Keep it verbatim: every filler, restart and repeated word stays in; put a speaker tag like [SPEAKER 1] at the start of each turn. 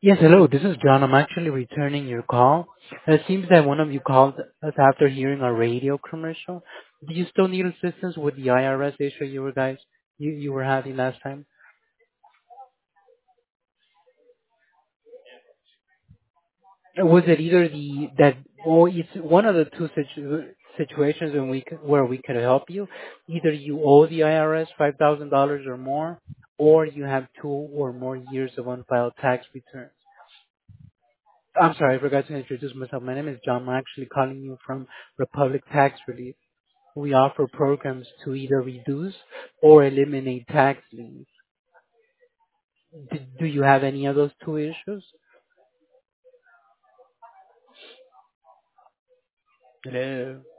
[SPEAKER 1] Yes, hello. This is John. I'm actually returning your call. It seems that one of you called us after hearing our radio commercial. Do you still need assistance with the I R S issue you were guys you, you were having last time? Or was it either the that or it's one of the two situ, situations when we could, where we could help you? Either you owe the I R S five thousand dollars or more, or you have two or more years of unfiled tax returns. I'm sorry, I forgot to introduce myself. My name is John. I'm actually calling you from Republic Tax Relief. We offer programs to either reduce or eliminate tax liens. Do, do you have any of those two issues? Hello.